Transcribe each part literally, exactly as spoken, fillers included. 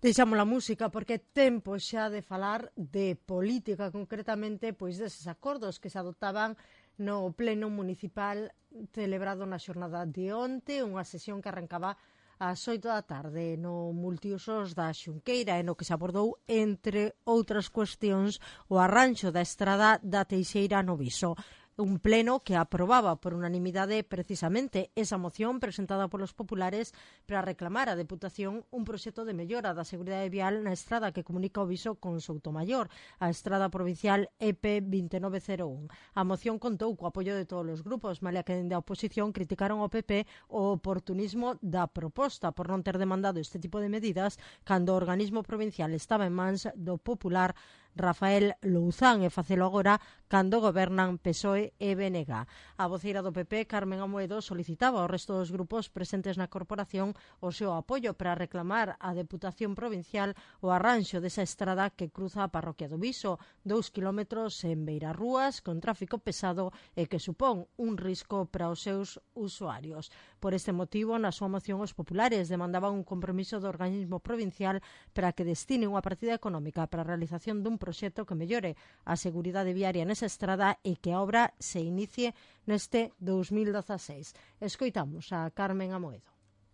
Deixamos a música porque é tempo xa de falar de política, concretamente pois deses acordos que se adoptaban no pleno municipal celebrado na xornada de onte, unha sesión que arrancaba ás oito da tarde no multiusos da Xunqueira, e no que se abordou, entre outras cuestións, o arranxo da estrada da Teixeira no Viso. Un pleno que aprobaba por unanimidade precisamente esa moción presentada polos populares para reclamar a Deputación un proxecto de mellora da seguridade vial na estrada que comunica o Viso con Soutomaior, a estrada provincial E P vinte e nove cero un. A moción contou co apoio de todos os grupos, malia que dende a oposición criticaron ao P P o oportunismo da proposta por non ter demandado este tipo de medidas cando o organismo provincial estaba en mans do popular Rafael Louzán, e facelo agora cando gobernan P S O E e B N G. A voceira do P P, Carmen Amoedo, solicitaba ao resto dos grupos presentes na corporación o seu apoio para reclamar á Deputación Provincial o arranxo desa estrada que cruza a parroquia do Viso, dous kilómetros en beirarrúas, con tráfico pesado e que supón un risco para os seus usuarios. Por este motivo, na súa moción, os populares demandaban un compromiso do organismo provincial para que destine unha partida económica para a realización dun proxecto que mellore a seguridade viaria nesa estrada e que a obra se inicie neste dous mil dezaseis. Escoitamos a Carmen Amoedo.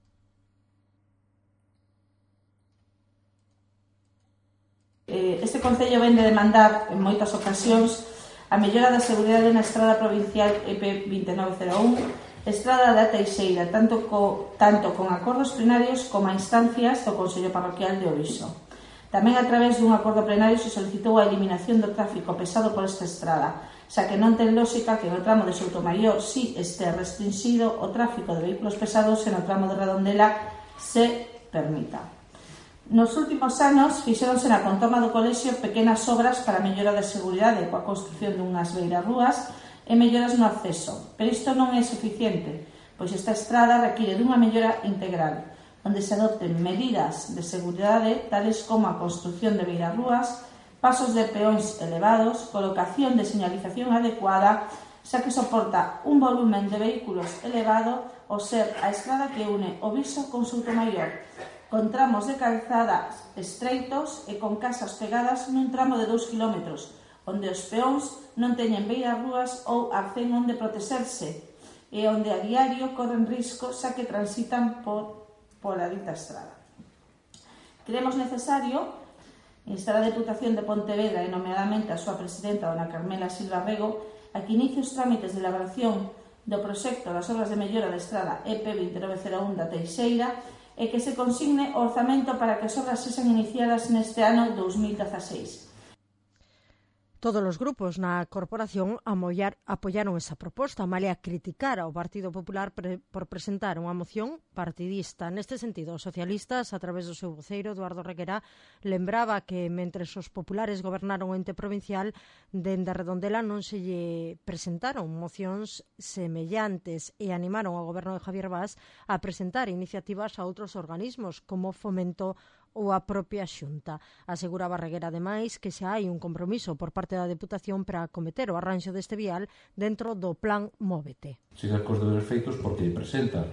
Este Concello ven de demandar en moitas ocasións a mellora da seguridade na estrada provincial E P vinte e nove cero un, estrada da Teixeira, tanto, co, tanto con acordos plenarios como a instancias do Consello Parroquial de Oviso. Tamén a través dun acordo plenario se solicitou a eliminación do tráfico pesado por esta estrada, xa que non ten lógica que no tramo de Soutomaior si este restringido o tráfico de vehículos pesados e no tramo de Redondela se permita. Nos últimos anos fixéronse na contorna do colexio pequenas obras para a mellora da seguridade coa construción dunhas beirarrúas e melloras no acceso, pero isto non é suficiente, pois esta estrada require dunha mellora integral, onde se adopten medidas de seguridade tales como a construción de beirarrúas, pasos de peóns elevados, colocación de señalización adecuada, xa que soporta un volumen de vehículos elevado ao ser a estrada que une o Viso con Soutomaior, con tramos de calzadas estreitos e con casas pegadas nun tramo de dous kilómetros, onde os peóns non teñen beirarrúas ou arcén onde protexerse e onde a diario corren risco xa que transitan por pola dita estrada. Creemos necesario instar a Deputación de Pontevedra e nomeadamente a súa presidenta, dona Carmela Silva Rego, a que inicie os trámites de elaboración do proxecto das obras de mellora da estrada E P vinte e nove cero un da Teixeira e que se consigne o orzamento para que as obras sexan iniciadas neste ano dous mil dezaseis. Todos os grupos na corporación amoiar, apoyaron esa proposta, malia criticar ao Partido Popular pre, por presentar unha moción partidista. Neste sentido, os socialistas, a través do seu voceiro, Eduardo Reguera, lembraba que, mentres os populares gobernaron o ente provincial, dende a Redondela non se lle presentaron mocións semellantes e animaron ao goberno de Javier Bas a presentar iniciativas a outros organismos, como Fomento ou a propia Xunta. Aseguraba Reguera, ademais, que xa hai un compromiso por parte da Deputación para acometer o arranxo deste vial dentro do plan Móvete. Siga cos deberes feitos porque presenta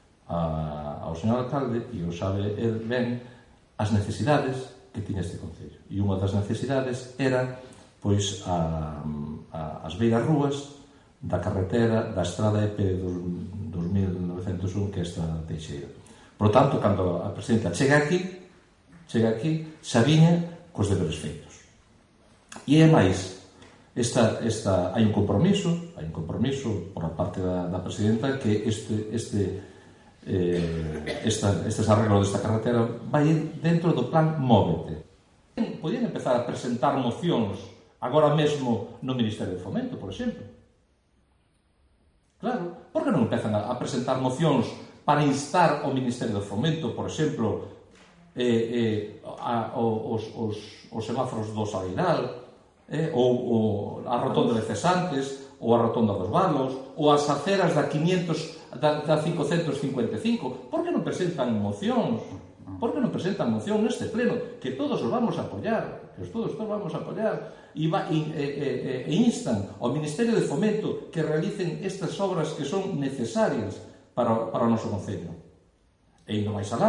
a, ao señor alcalde, e o sabe el ben, as necesidades que tiña este concello. E unha das necesidades era pois a, a, as beirarrúas da carretera da estrada E P dos mil novecentos un, que é esta Teixeira. Por tanto, cando a presidenta chega aquí, chega aquí, xa viña cos deberes feitos. E é máis, esta, esta, hai un compromiso, hai un compromiso por a parte da, da presidenta que este, este, eh, esta, estes arreglos desta carretera vai ir dentro do plan Móvete. Podían empezar a presentar mocións agora mesmo no Ministerio de Fomento, por exemplo. Claro, por que non empezan a, a presentar mocións para instar ao Ministerio de Fomento, por exemplo, Eh, eh, a, os, os, os semáforos do Salidal, eh, ou, ou a rotonda de Cesantes, ou a rotonda dos Valos, ou as aceras da, quinientos, da, da quinhentos cincuenta e cinco? Por que non presentan mocións? Por que non presentan moción neste pleno? Que todos os vamos a apoiar, que todos os vamos a apoiar, e, va, e, e, e instan ao Ministerio de Fomento que realicen estas obras que son necesarias para, para o noso concello. E indo máis alá,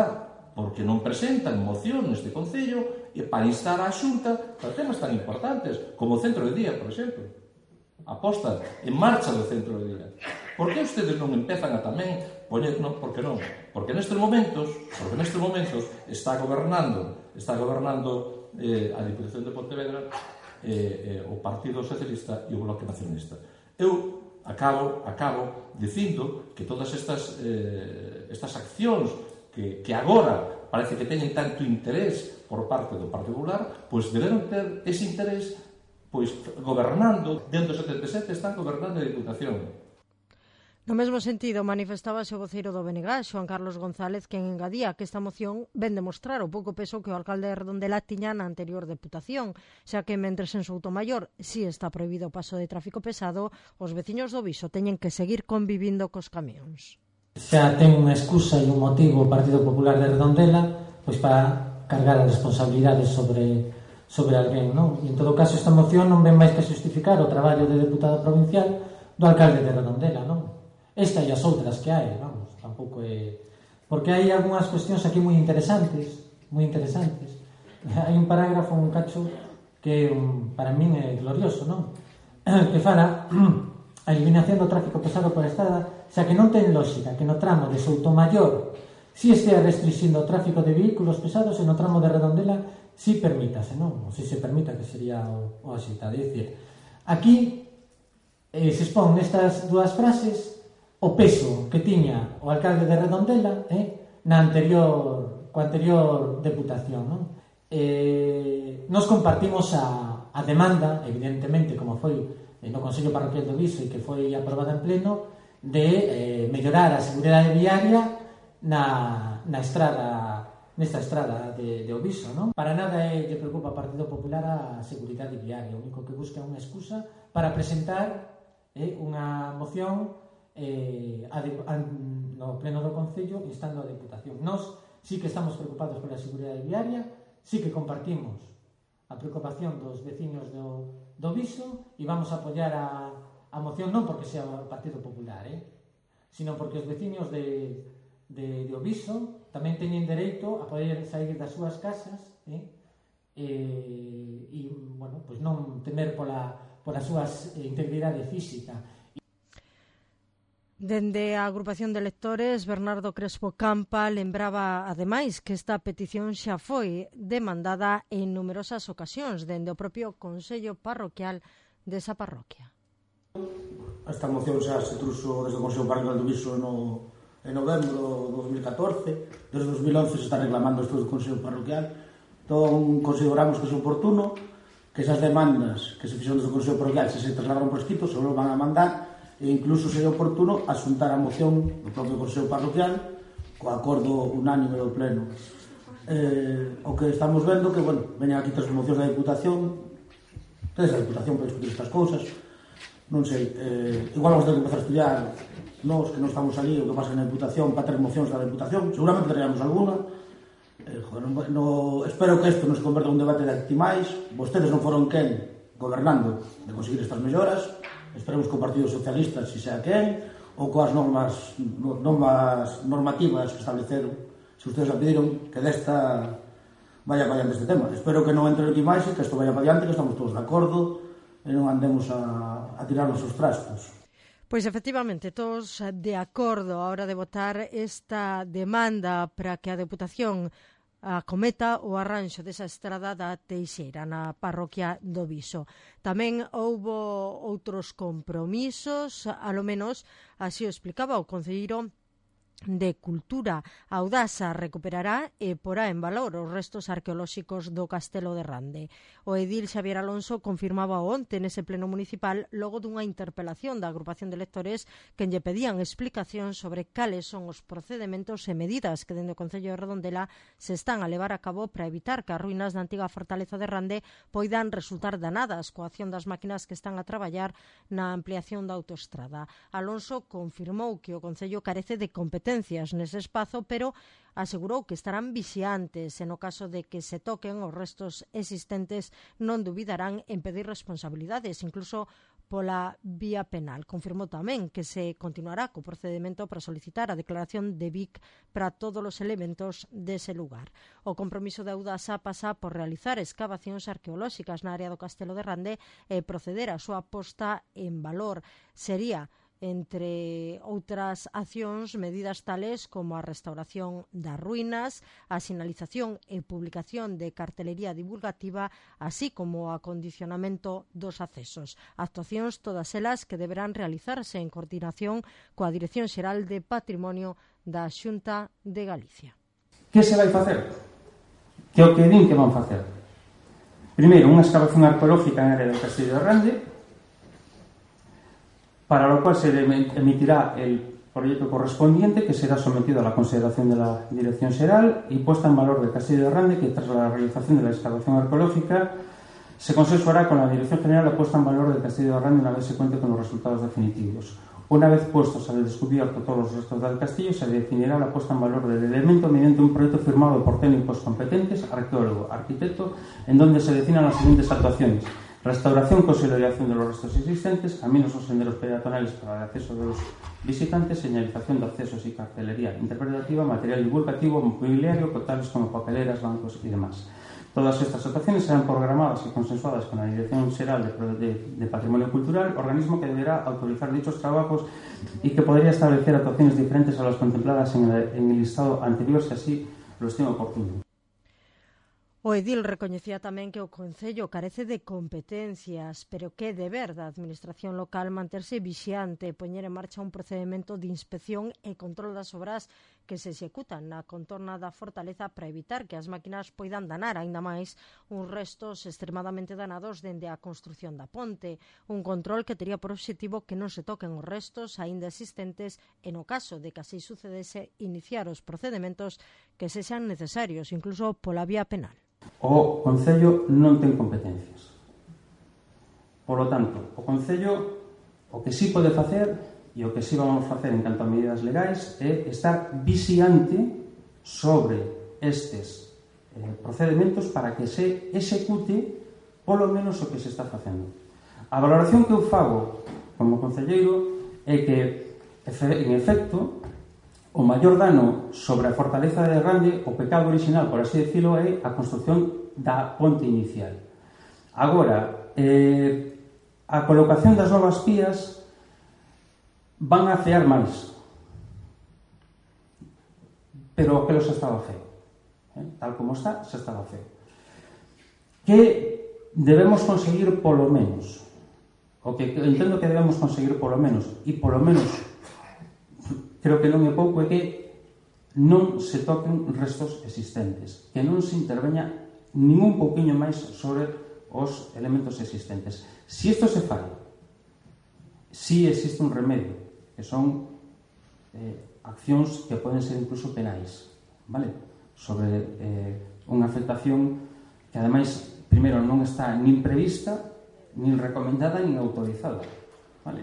porque non presentan moción neste Concello e para instar á Xunta para temas tan importantes como o centro de día, por exemplo. A posta en marcha do centro de día. Por que ustedes non empezan a tamén poñer, non, por que non? Porque nestes momentos, porque nestes momentos está gobernando, está gobernando eh, a Diputación de Pontevedra eh, eh, o Partido Socialista e o Bloque Nacionalista. Eu acabo, acabo dicindo que todas estas, eh, estas accións que, que agora parece que teñen tanto interés por parte do Partido Popular, pois deberon ter ese interés pois gobernando, dentro do setenta e sete están gobernando a Diputación. No mesmo sentido, manifestábase o voceiro do B N G, Xoán Carlos González, quen engadía que esta moción ven demostrar o pouco peso que o alcalde de Redondela tiña na anterior deputación, xa que mentres en Soutomaior si está prohibido o paso de tráfico pesado, os veciños do Viso teñen que seguir convivindo cos camións. Xa ten unha excusa e un motivo o Partido Popular de Redondela pois para cargar as responsabilidades sobre sobre alguén, non? E en todo caso esta moción non ven máis que justificar o traballo de deputado provincial do alcalde de Redondela, non? Esta e as outras que hai, vamos, tampouco é... Porque hai algunhas cuestións aquí moi interesantes, moi interesantes. Hai un parágrafo, un cacho, que para min é glorioso, non? Que fala a eliminación do tráfico pesado por estrada, xa que non ten lógica que no tramo de Soutomaior si estea restringindo o tráfico de vehículos pesados e no tramo de Redondela si permítase, non? Ou si se permita, que sería o, o axitado. É dicir, aquí eh, se expón nestas dúas frases o peso que tiña o alcalde de Redondela eh, na anterior, coa anterior deputación, non? Eh, nos compartimos a, a demanda, evidentemente, como foi eh, no Consello Parroquial do Viso e que foi aprobada en pleno, de eh, mellorar a seguridade viaria na, na estrada nesta estrada de, de Oviso, non? Para nada é, lle preocupa ao Partido Popular a seguridade viaria, o único que busca é unha excusa para presentar eh, unha moción eh, a de, a, no pleno do Concello instando a Deputación. Nós sí que estamos preocupados pola seguridade viaria, sí que compartimos a preocupación dos veciños do, do Viso e vamos a apoiar a, a moción non porque sea o Partido Popular, eh, sino porque os veciños de de, de Oviso tamén teñen dereito a poder sair das súas casas eh? E, e bueno, pues non temer pola, pola súa integridade física. Dende a agrupación de lectores, Bernardo Crespo Campa lembraba ademais que esta petición xa foi demandada en numerosas ocasións dende o propio Consello Parroquial desa parroquia. Esta moción xa se truxo desde o Consello Parroquial do Viso no en novembro de dos mil catorce, desde dos mil once se está reclamando isto do Consello Parroquial, entón consideramos que é oportuno que esas demandas que se fixeron desde o Consello Parroquial se se trasladaron por escrito, se lo van a mandar e incluso sería oportuno asuntar a moción do propio Consello Parroquial co acordo unánime do Pleno. Eh, o que estamos vendo que, bueno, veñan aquí tres mocións da Diputación, tres da Diputación para discutir estas cousas, non sei, eh, igual vamos ter que empezar a estudiar nós que non estamos ali, o que pasa na Diputación para ter mocións da Diputación, seguramente traíamos alguna. eh, joder, no, no, espero que isto non se converta en un debate de actimais, vostedes non foron quen gobernando de conseguir estas melloras, esperemos que o Partido Socialista si sea quen, ou coas normas, normas normativas que estableceron, se ustedes a pediron, que desta vaya para diante este tema. Espero que non entre aquí máis e que isto vaya para diante, que estamos todos de acordo e non andemos a, a tirarnos os trastos. Pois efectivamente, todos de acordo a hora de votar esta demanda para que a Deputación acometa o arranxo desa estrada da Teixeira na parroquia do Viso. Tamén houbo outros compromisos, alo menos así o explicaba o concelleiro de Cultura. A Audasa recuperará e porá en valor os restos arqueolóxicos do Castelo de Rande. O edil Xavier Alonso confirmaba onte nese pleno municipal logo dunha interpelación da agrupación de lectores que lle pedían explicacións sobre cales son os procedementos e medidas que dende o Concello de Redondela se están a levar a cabo para evitar que as ruínas da antiga fortaleza de Rande poidan resultar danadas coa acción das máquinas que están a traballar na ampliación da autoestrada. Alonso confirmou que o Concello carece de competencia nese espazo, pero asegurou que estarán vixiantes e no caso de que se toquen os restos existentes non dubidarán en pedir responsabilidades, incluso pola vía penal. Confirmou tamén que se continuará co procedimento para solicitar a declaración de Vic para todos os elementos dese lugar. O compromiso de Audasa pasa por realizar escavacións arqueolóxicas na área do Castelo de Rande e proceder á súa posta en valor. Sería, entre outras accións, medidas tales como a restauración das ruínas, a sinalización e publicación de cartelería divulgativa, así como o acondicionamento dos accesos. Actuacións todas elas que deberán realizarse en coordinación coa Dirección Xeral de Patrimonio da Xunta de Galicia. Que se vai facer? Que o que din que van facer? Primeiro, unha excavación arqueológica en área do Castillo de Rande, para lo cual se emitirá el proyecto correspondiente, que será sometido a la consideración de la Dirección Xeral y puesta en valor del Castillo de Rande, que tras la realización de la excavación arqueológica se consensuará con la Dirección General la puesta en valor del Castillo de Rande una vez se cuente con los resultados definitivos. Una vez puestos al descubierto todos los restos del castillo, se definirá la puesta en valor del elemento mediante un proyecto firmado por técnicos competentes, arqueólogo, arquitecto, en donde se definan las siguientes actuaciones: restauración, consolidación de los restos existentes, caminos o senderos peatonales para el acceso de los visitantes, señalización de accesos y cartelería interpretativa, material divulgativo, mobiliario, tales como papeleras, bancos y demás. Todas estas actuaciones serán programadas y consensuadas con la Dirección Xeral de, de, de Patrimonio Cultural, organismo que deberá autorizar dichos trabajos y que podría establecer actuaciones diferentes a las contempladas en el, en el listado anterior, si así lo estima oportuno. O edil recoñecía tamén que o Concello carece de competencias, pero que é deber da Administración local manterse vixiante e poñer en marcha un procedimento de inspección e control das obras que se executan na contorna da fortaleza para evitar que as máquinas poidan danar aínda máis uns restos extremadamente danados dende a construción da ponte. Un control que tería por obxectivo que non se toquen os restos aínda existentes e, no caso de que así sucedese, iniciar os procedimentos que sexan necesarios, incluso pola vía penal. O Concello non ten competencias. Por lo tanto, o Concello o que sí pode facer e o que sí vamos a facer en canto a medidas legais é estar vixiante sobre estes eh, procedimentos para que se execute polo menos o que se está facendo. A valoración que eu fago como concelleiro é que, en efecto, o maior dano sobre a fortaleza de Rande, o pecado original, por así decirlo, é a construción da ponte inicial. Agora, eh, a colocación das novas pías van a cear máis, pero aquilo xa estaba feo, eh? Tal como está, xa estaba feo. Que debemos conseguir polo menos, o que entendo que debemos conseguir polo menos, e polo menos creo que non é pouco, é que non se toquen restos existentes, que non se interveña nin un pouquiño máis sobre os elementos existentes. Si isto se fai, si existe un remedio, que son eh, accións que poden ser incluso penais, vale? Sobre eh, unha afectación que ademais, primeiro, non está nin prevista, nin recomendada, nin autorizada, vale?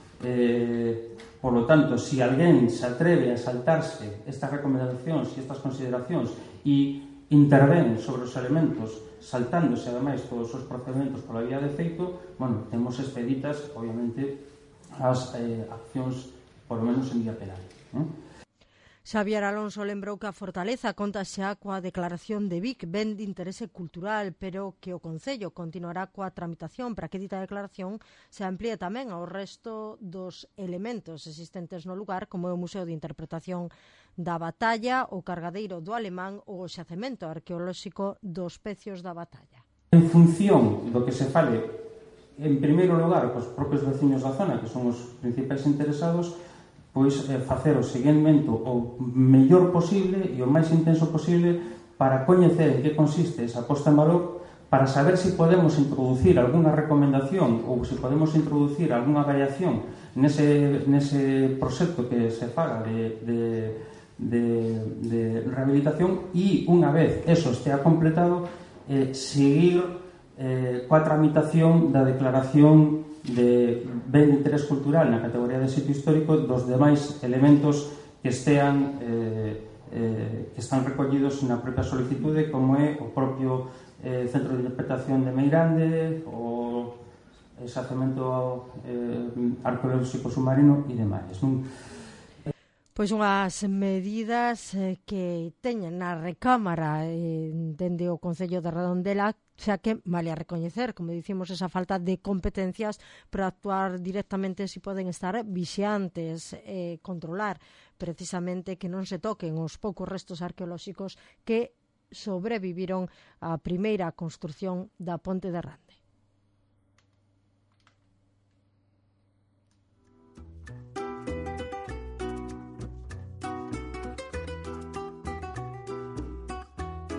Eh, por lo tanto, si alguén se atreve a saltarse estas recomendacións e estas consideracións e intervén sobre os elementos saltándose ademais todos os procedimentos pola vía de feito, bueno, temos expeditas obviamente as eh, accións por lo menos en vía penal, ¿eh? Xavier Alonso lembrou que a fortaleza conta xa coa declaración de Vic, ben de interese cultural, pero que o Concello continuará coa tramitación para que dita declaración se amplíe tamén ao resto dos elementos existentes no lugar, como é o Museo de Interpretación da Batalla, o Cargadeiro do Alemán ou o xacemento arqueolóxico dos Pecios da Batalla. En función do que se fale, en primeiro lugar, cos propios veciños da zona, que son os principais interesados, pois eh, facer o seguimento o mellor posible e o máis intenso posible para coñecer en que consiste esa posta en valor, para saber se si podemos introducir algunha recomendación ou se si podemos introducir algunha variación nese, nese proxecto que se faga de, de, de, de rehabilitación e unha vez eso estea completado, eh, seguir eh, coa tramitación da declaración de ben de interés cultural na categoría de sitio histórico dos demais elementos que estean eh, eh, que están recollidos na propia solicitude, como é o propio eh, Centro de Interpretación de Meirande, o xacemento eh, arqueolóxico submarino e demais. Non? Pois unhas medidas eh, que teñen na recámara eh, dende o Concello de Redondela, xa que vale a recoñecer, como dicimos, esa falta de competencias para actuar directamente si poden estar vixiantes e eh, controlar precisamente que non se toquen os poucos restos arqueolóxicos que sobreviviron á primeira construción da Ponte de Rande.